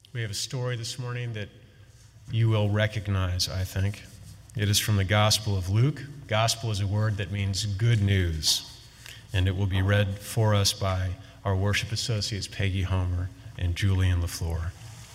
We have a story this morning that you will recognize, I think. It is from the Gospel of Luke. Gospel is a word that means good news, and it will be read for us by our worship associates Peggy Homer and Julian LaFleur.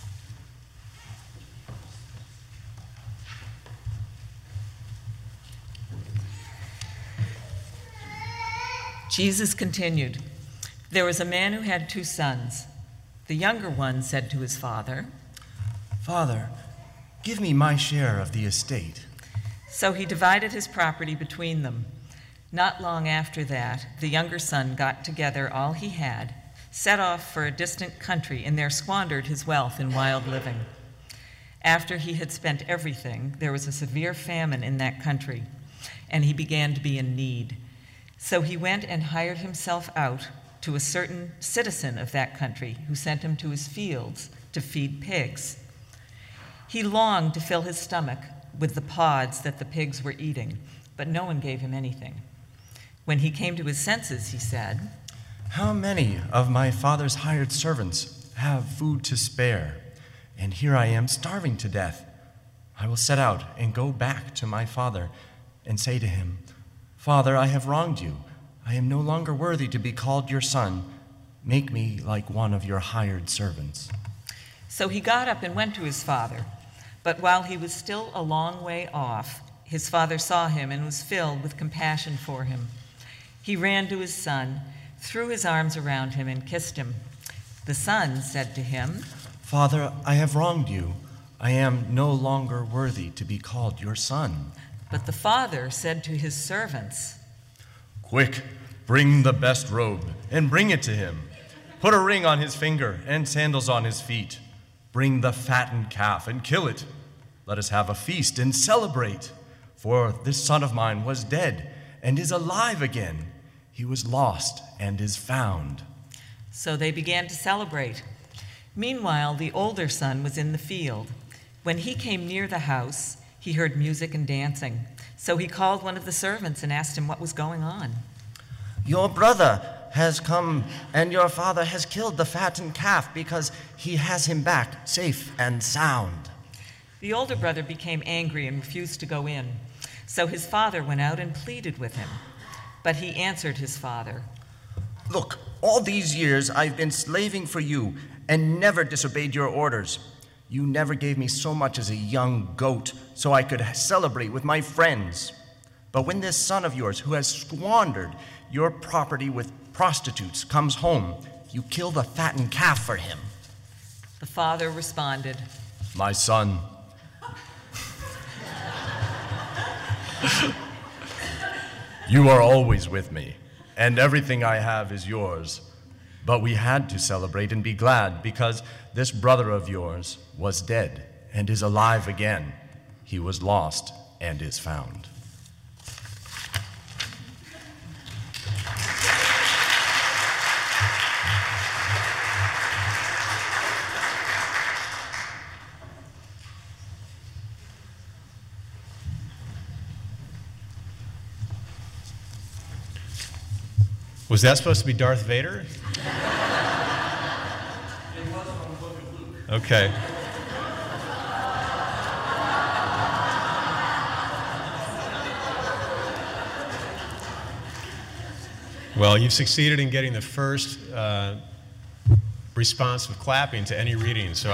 Jesus continued, "There was a man who had 2 sons. The younger one said to his father, 'Father, give me my share of the estate.' So he divided his property between them. Not long after that, the younger son got together all he had, set off for a distant country, and there squandered his wealth in wild living. After he had spent everything, there was a severe famine in that country, and he began to be in need. So he went and hired himself out to a certain citizen of that country, who sent him to his fields to feed pigs. He longed to fill his stomach with the pods that the pigs were eating, but no one gave him anything. When he came to his senses, he said, 'How many of my father's hired servants have food to spare? And here I am starving to death. I will set out and go back to my father and say to him, Father, I have wronged you. I am no longer worthy to be called your son. Make me like one of your hired servants.' So he got up and went to his father. But while he was still a long way off, his father saw him and was filled with compassion for him. He ran to his son, threw his arms around him, and kissed him. The son said to him, 'Father, I have wronged you. I am no longer worthy to be called your son.' But the father said to his servants, 'Quick, bring the best robe and bring it to him. Put a ring on his finger and sandals on his feet. Bring the fattened calf and kill it. Let us have a feast and celebrate. For this son of mine was dead and is alive again. He was lost and is found.' So they began to celebrate. Meanwhile, the older son was in the field. When he came near the house, he heard music and dancing. So he called one of the servants and asked him what was going on. 'Your brother has come, and your father has killed the fattened calf because he has him back safe and sound.' The older brother became angry and refused to go in. So his father went out and pleaded with him. But he answered his father, 'Look, all these years I've been slaving for you and never disobeyed your orders. You never gave me so much as a young goat so I could celebrate with my friends. But when this son of yours, who has squandered your property with prostitutes, comes home, you kill the fattened calf for him.' The father responded, 'My son, you are always with me, and everything I have is yours. But we had to celebrate and be glad because this brother of yours was dead and is alive again. He was lost and is found.'" Was that supposed to be Darth Vader? It was from the book of Luke. Okay. Well, you've succeeded in getting the first response of clapping to any reading, so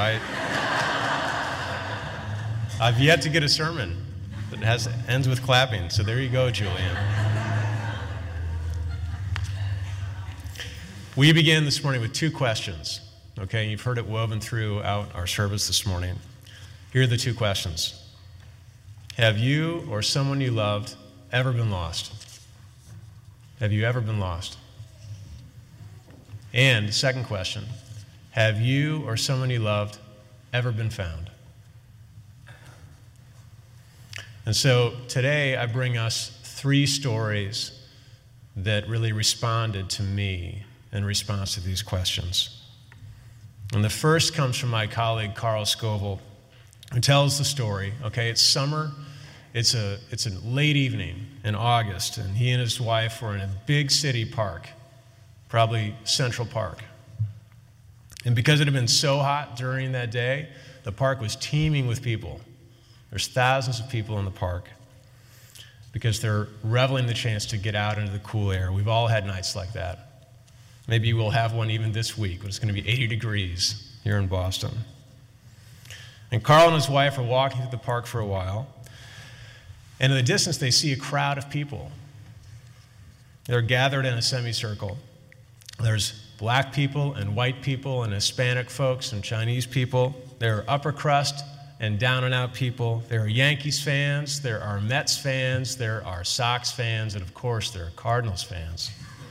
I've yet to get a sermon that ends with clapping, so there you go, Julian. We began this morning with 2 questions, okay? You've heard it woven throughout our service this morning. Here are the 2 questions. Have you or someone you loved ever been lost? Have you ever been lost? And second question, have you or someone you loved ever been found? And so today I bring us 3 stories that really responded to me in response to these questions. And the first comes from my colleague, Carl Scoville, who tells the story. Okay, it's summer. It's a late evening in August, and he and his wife were in a big city park, probably Central Park. And because it had been so hot during that day, the park was teeming with people. There's thousands of people in the park because they're reveling the chance to get out into the cool air. We've all had nights like that. Maybe we'll have one even this week when it's going to be 80 degrees here in Boston. And Carl and his wife are walking through the park for a while, and in the distance they see a crowd of people. They're gathered in a semicircle. There's black people and white people and Hispanic folks and Chinese people. There are upper crust and down and out people. There are Yankees fans, there are Mets fans, there are Sox fans, and of course there are Cardinals fans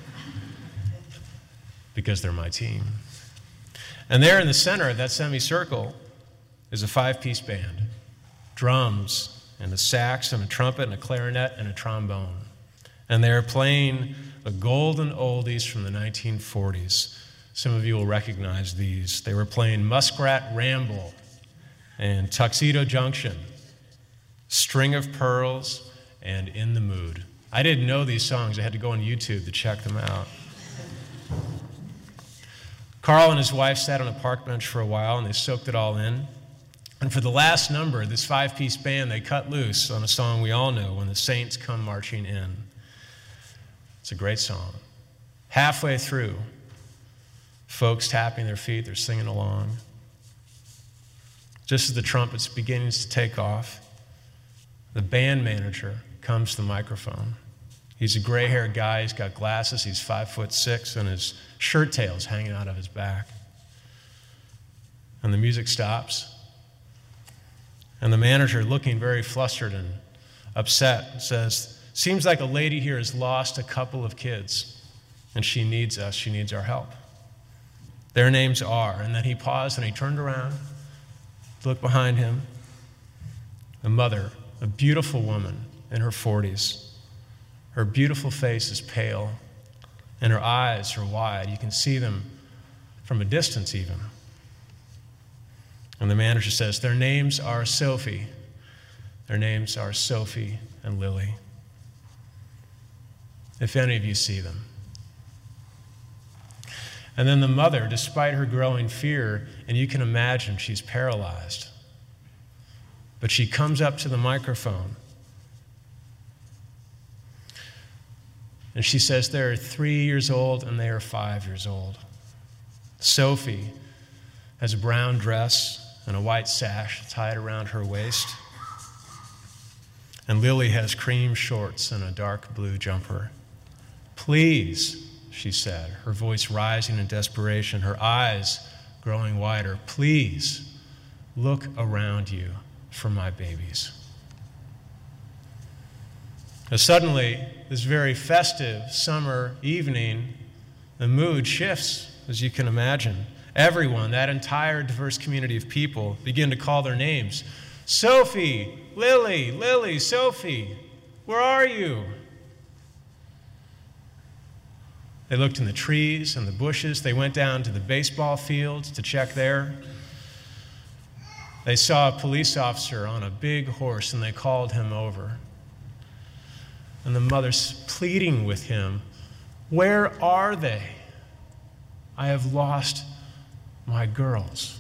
because they're my team. And there in the center of that semicircle is a 5-piece band, drums and a sax and a trumpet and a clarinet and a trombone. And they're playing the golden oldies from the 1940s. Some of you will recognize these. They were playing Muskrat Ramble and Tuxedo Junction, String of Pearls, and In the Mood. I didn't know these songs. I had to go on YouTube to check them out. Carl and his wife sat on a park bench for a while, and they soaked it all in. And for the last number, this 5-piece band, they cut loose on a song we all know, When the Saints Come Marching In. It's a great song. Halfway through, folks tapping their feet, they're singing along. Just as the trumpet's beginning to take off, the band manager comes to the microphone. He's a gray-haired guy, he's got glasses, he's 5'6", and his shirt tail's hanging out of his back. And the music stops. And the manager, looking very flustered and upset, says, "Seems like a lady here has lost a couple of kids, and she needs us, she needs our help. Their names are," and then he paused and he turned around, looked behind him. A mother, a beautiful woman in her 40s. Her beautiful face is pale, and her eyes are wide. You can see them from a distance even. And the manager says, "Their names are Sophie. Their names are Sophie and Lily. If any of you see them." And then the mother, despite her growing fear, and you can imagine she's paralyzed, but she comes up to the microphone and she says, "They're 3 years old and they are 5 years old. Sophie has a brown dress and a white sash tied around her waist. And Lily has cream shorts and a dark blue jumper. Please," she said, her voice rising in desperation, her eyes growing wider, "please look around you for my babies." Now, suddenly, this very festive summer evening, the mood shifts, as you can imagine. Everyone, that entire diverse community of people, begin to call their names. "Sophie, Lily, Lily, Sophie, where are you?" They looked in the trees and the bushes. They went down to the baseball fields to check there. They saw a police officer on a big horse, and they called him over. And the mother's pleading with him, "Where are they? I have lost my girls."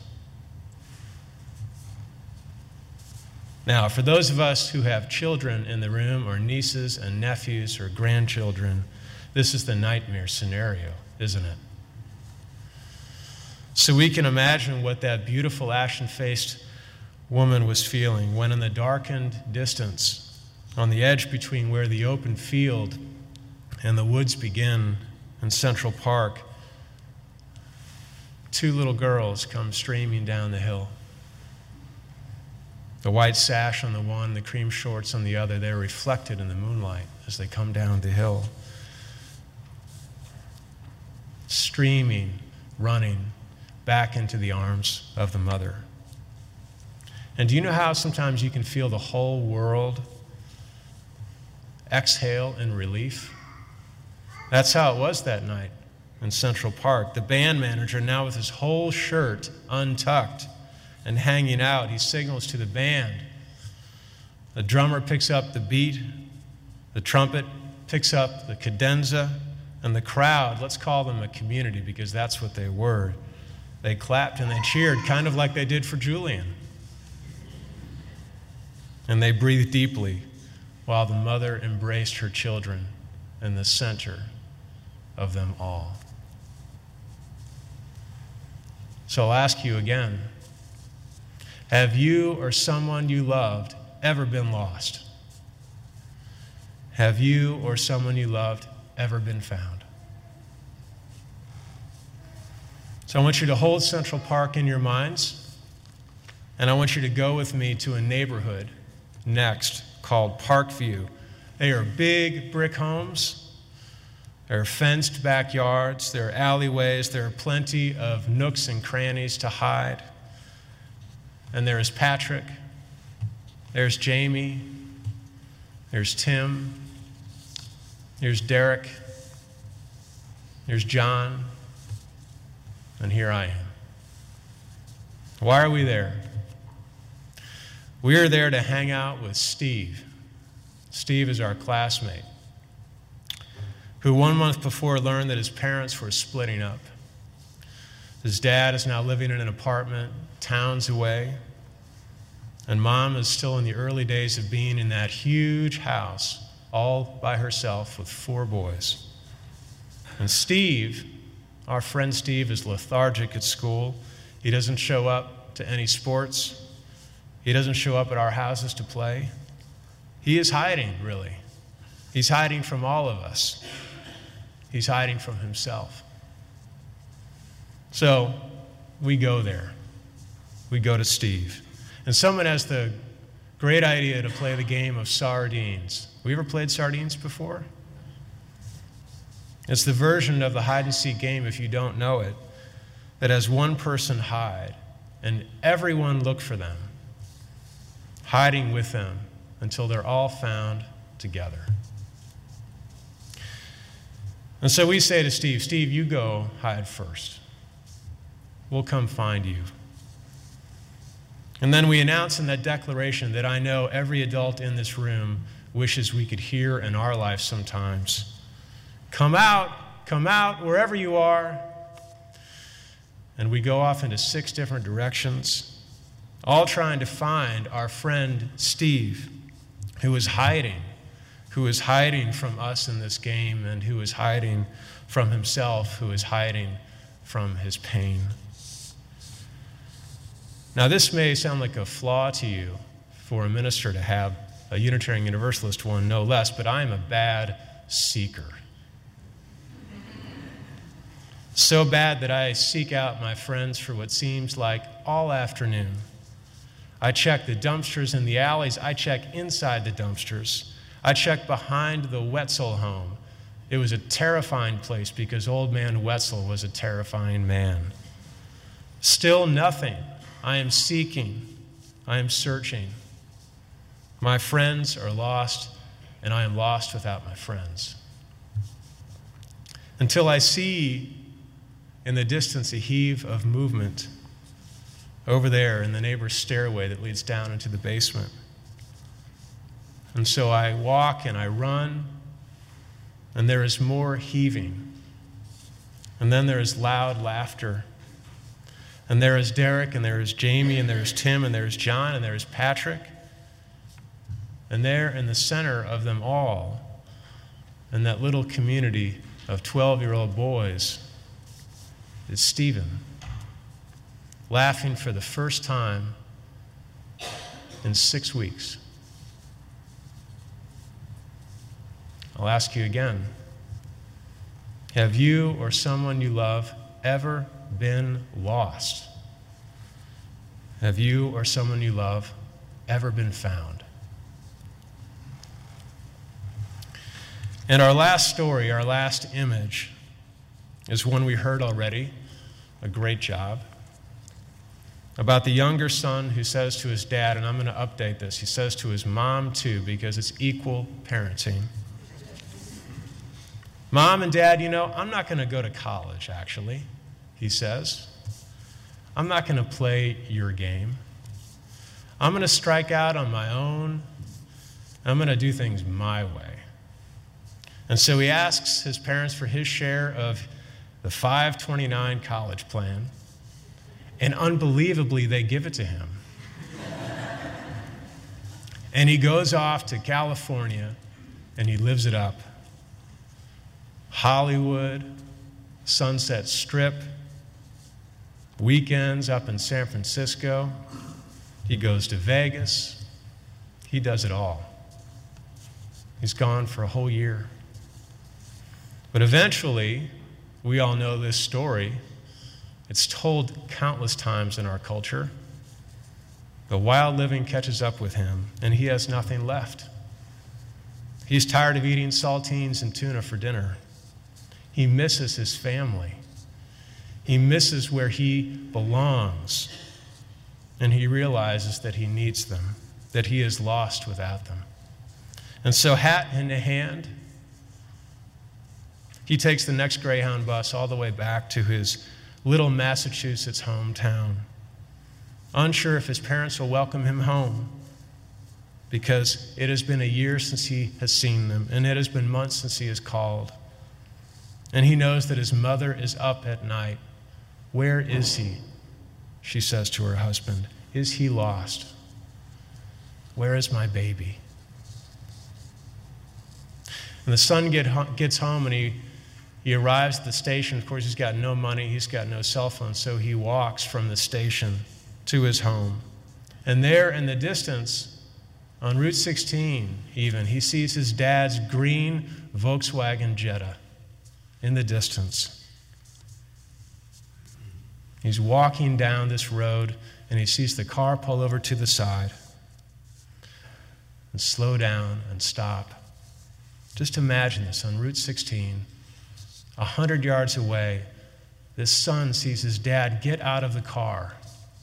Now, for those of us who have children in the room, or nieces and nephews or grandchildren, this is the nightmare scenario, isn't it? So we can imagine what that beautiful ashen-faced woman was feeling when in the darkened distance, on the edge between where the open field and the woods begin in Central Park, 2 little girls come streaming down the hill. The white sash on the one, the cream shorts on the other, they're reflected in the moonlight as they come down the hill. Streaming, running back into the arms of the mother. And do you know how sometimes you can feel the whole world exhale in relief? That's how it was that night in Central Park. The band manager, now with his whole shirt untucked and hanging out, he signals to the band. The drummer picks up the beat, the trumpet picks up the cadenza, and the crowd, let's call them a community because that's what they were, They clapped and they cheered, kind of like they did for Julian. And they breathed deeply while the mother embraced her children in the center of them all. So I'll ask you again, have you or someone you loved ever been lost? Have you or someone you loved ever been found? So I want you to hold Central Park in your minds, and I want you to go with me to a neighborhood next called Parkview. They are big brick homes. There are fenced backyards. There are alleyways. There are plenty of nooks and crannies to hide. And there is Patrick. There's Jamie. There's Tim. There's Derek. There's John. And here I am. Why are we there? We are there to hang out with Steve. Steve is our classmate, who 1 month before learned that his parents were splitting up. His dad is now living in an apartment towns away, and mom is still in the early days of being in that huge house all by herself with 4 boys. And Steve, our friend Steve, is lethargic at school. He doesn't show up to any sports. He doesn't show up at our houses to play. He is hiding, really. He's hiding from all of us. He's hiding from himself. So we go there. We go to Steve. And someone has the great idea to play the game of sardines. We ever played sardines before? It's the version of the hide-and-seek game, if you don't know it, that has one person hide, and everyone look for them, hiding with them until they're all found together. And so we say to Steve, Steve, you go hide first. We'll come find you. And then we announce in that declaration that I know every adult in this room wishes we could hear in our life sometimes. Come out, wherever you are. And we go off into 6 different directions, all trying to find our friend Steve, who is hiding from us in this game, and who is hiding from himself, who is hiding from his pain. Now, this may sound like a flaw to you for a minister to have, a Unitarian Universalist one no less, but I am a bad seeker. So bad that I seek out my friends for what seems like all afternoon. I check the dumpsters in the alleys. I check inside the dumpsters. I check behind the Wetzel home. It was a terrifying place because old man Wetzel was a terrifying man. Still nothing. I am seeking. I am searching. My friends are lost, and I am lost without my friends. Until I see in the distance a heave of movement over there in the neighbor's stairway that leads down into the basement. And so I walk and I run, and there is more heaving. And then there is loud laughter. And there is Derek, and there is Jamie, and there is Tim, and there is John, and there is Patrick. And there in the center of them all, in that little community of 12-year-old boys, is Stephen, laughing for the first time in 6 weeks. I'll ask you again, have you or someone you love ever been lost? Have you or someone you love ever been found? And our last story, our last image, is one we heard already, a great job, about the younger son who says to his dad, and I'm going to update this, he says to his mom too, because it's equal parenting. Mom and Dad, I'm not going to go to college, actually, he says. I'm not going to play your game. I'm going to strike out on my own. I'm going to do things my way. And so he asks his parents for his share of the 529 college plan. And unbelievably, they give it to him. And he goes off to California and he lives it up. Hollywood, Sunset Strip, weekends up in San Francisco. He goes to Vegas. He does it all. He's gone for a whole year. But eventually, we all know this story. It's told countless times in our culture. The wild living catches up with him, and he has nothing left. He's tired of eating saltines and tuna for dinner. He misses his family. He misses where he belongs. And he realizes that he needs them, that he is lost without them. And so, hat in hand, he takes the next Greyhound bus all the way back to his little Massachusetts hometown, unsure if his parents will welcome him home, because it has been a year since he has seen them, and it has been months since he has called. And he knows that his mother is up at night. Where is he? She says to her husband. Is he lost? Where is my baby? And the son gets home and he arrives at the station. Of course, he's got no money. He's got no cell phone. So he walks from the station to his home. And there in the distance, on Route 16 even, he sees his dad's green Volkswagen Jetta in the distance. He's walking down this road and he sees the car pull over to the side and slow down and stop. Just imagine this on Route 16, 100 yards away, this son sees his dad get out of the car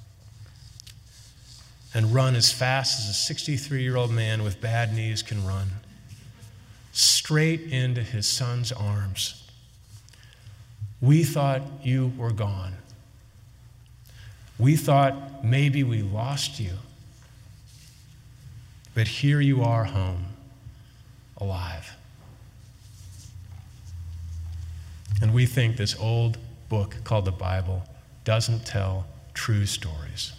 and run as fast as a 63-year-old man with bad knees can run, straight into his son's arms. We thought you were gone. We thought maybe we lost you. But here you are home, alive. And we think this old book called the Bible doesn't tell true stories.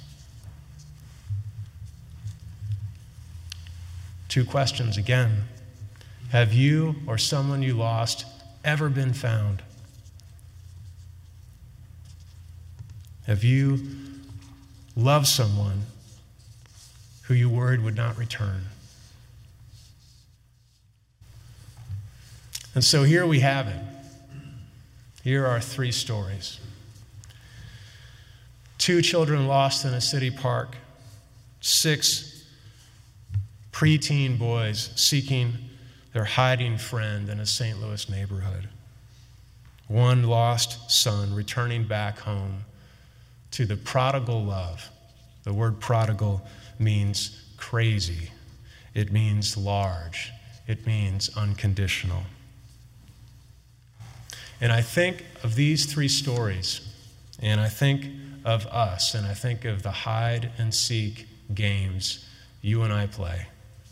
2 questions again. Have you or someone you lost ever been found? Have you loved someone who you worried would not return? And so here we have it. Here are 3 stories. 2 children lost in a city park. 6 preteen boys seeking their hiding friend in a St. Louis neighborhood. 1 lost son returning back home to the prodigal love. The word prodigal means crazy. It means large. It means unconditional. And I think of these 3 stories, and I think of us, and I think of the hide and seek games you and I play.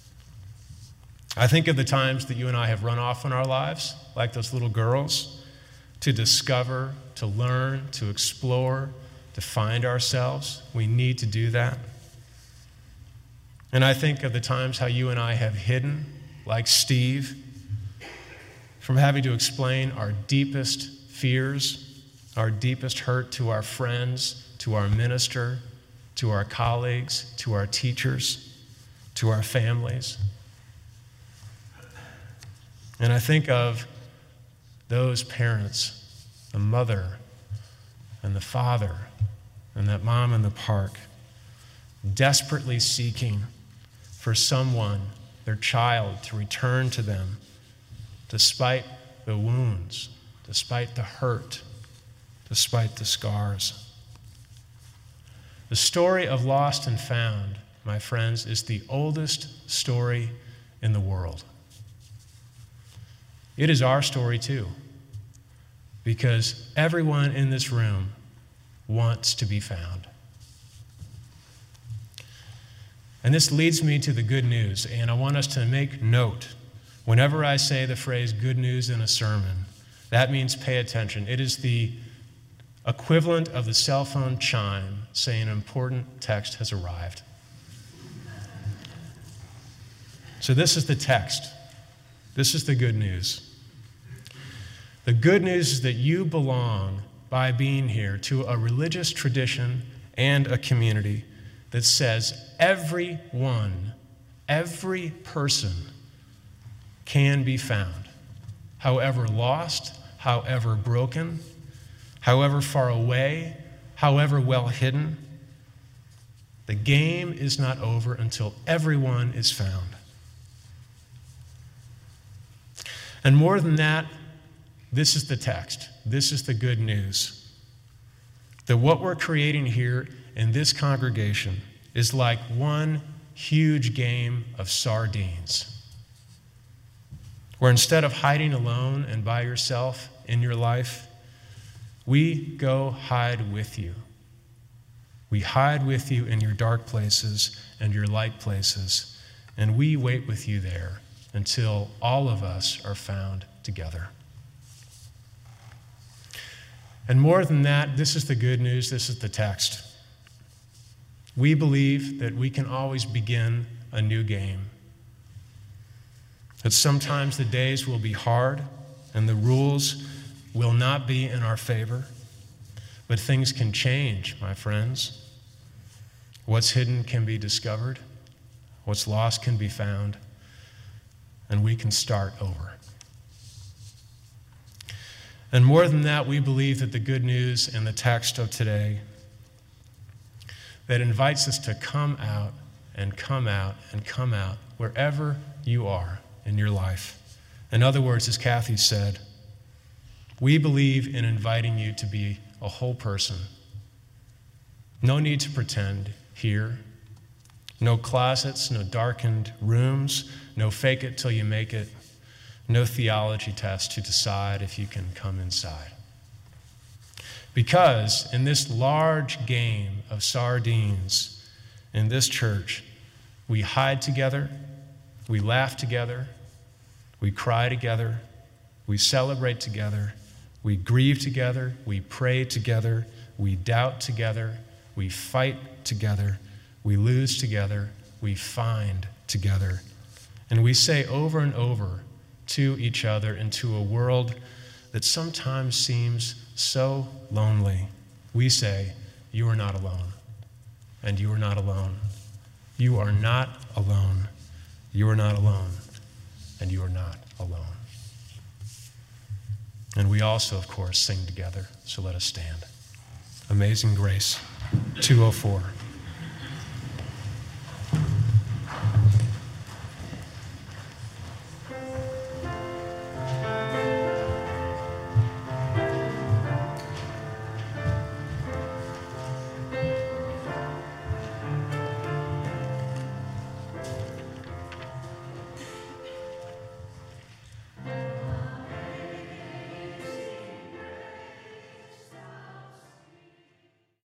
I think of the times that you and I have run off in our lives, like those little girls, to discover, to learn, to explore, to find ourselves. We need to do that. And I think of the times how you and I have hidden, like Steve, from having to explain our deepest fears, our deepest hurt to our friends, to our minister, to our colleagues, to our teachers, to our families. And I think of those parents, the mother and the father and that mom in the park, desperately seeking for someone, their child, to return to them, despite the wounds, despite the hurt, despite the scars. The story of Lost and Found, my friends, is the oldest story in the world. It is our story too, because everyone in this room wants to be found. And this leads me to the good news, and I want us to make note. Whenever I say the phrase good news in a sermon, that means pay attention. It is the equivalent of the cell phone chime saying an important text has arrived. So this is the text. This is the good news. The good news is that you belong, by being here, to a religious tradition and a community that says everyone, every person can be found, however lost, however broken, however far away, however well hidden. The game is not over until everyone is found. And more than that, this is the text. This is the good news. That what we're creating here in this congregation is like one huge game of sardines, where instead of hiding alone and by yourself in your life, we go hide with you. We hide with you in your dark places and your light places, and we wait with you there until all of us are found together. And more than that, this is the good news, this is the text. We believe that we can always begin a new game. That sometimes the days will be hard and the rules will not be in our favor, but things can change, my friends. What's hidden can be discovered, what's lost can be found, and we can start over. And more than that, we believe that the good news in the text of today that invites us to come out and come out and come out wherever you are in your life. In other words, as Kathy said, we believe in inviting you to be a whole person. No need to pretend here. No closets, no darkened rooms, no fake it till you make it. No theology test to decide if you can come inside. Because in this large game of sardines in this church, we hide together, we laugh together, we cry together, we celebrate together, we grieve together, we pray together, we doubt together, we fight together, we lose together, we find together. And we say over and over to each other into a world that sometimes seems so lonely. We say, you are not alone, and you are not alone. You are not alone. You are not alone, and you are not alone. And we also, of course, sing together, so let us stand. Amazing Grace, 204.